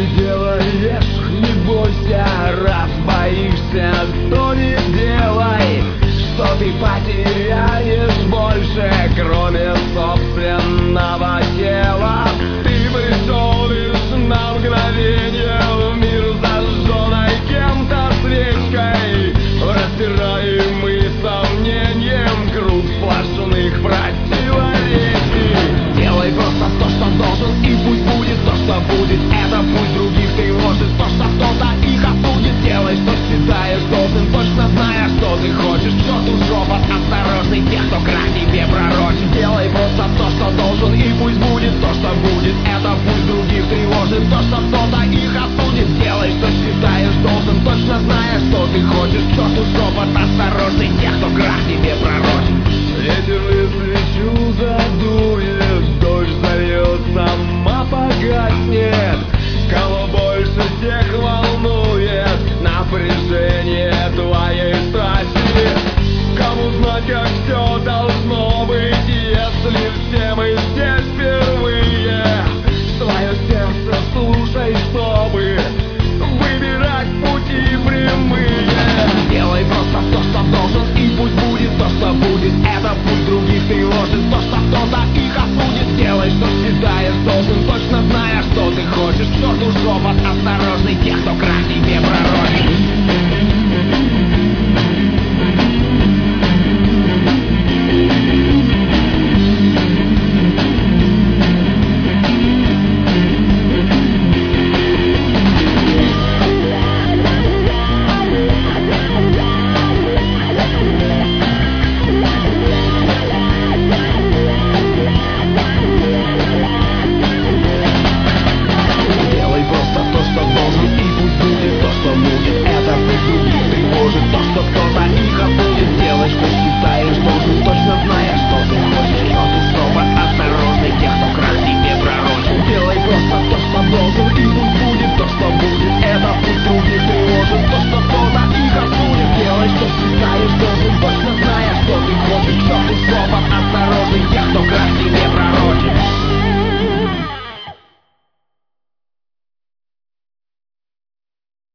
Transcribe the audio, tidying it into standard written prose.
делаешь, не бойся. Раз боишься, то не делай. Что ты потеряешь больше, кроме собственного тела? Ты пришел лишь на мгновение в мир, зажженной кем-то свечкой, раздираемый сомнением круг сплошных противоречий. Делай просто то, что должен, и пусть будет то, что будет. Это пусть других тревожит, то, что кто-то их осудит. Делай, что считаешь должен, точно зная, что ты хочешь. К черту шепот, осторожный тех, кто крах тебе пророчит. Делай просто то, что должен, и пусть будет то, что будет. Это пусть других тревожит, то, что кто-то их осудит. Делай, что считаешь должен, точно зная, что ты хочешь. К черту шепот, осторожный тех, кто крах тебе пророчит. Ветер и свечу задует, дождь зальет, сама погаснет. Кого больше всех волнует напряжение твоей страсти? Кому знать, как все должно быть, если все мы здесь впервые? Свое сердце слушай, чтобы выбирать пути прямые. Делай просто то, что должен, и пусть будет то, что будет. Это пусть других тревожит, то, что кто-то их осудит. Делай, что считаешь должен, точно зная, что ты хочешь. К черту шепот, осторожный тех, кто крах тебе пророчит.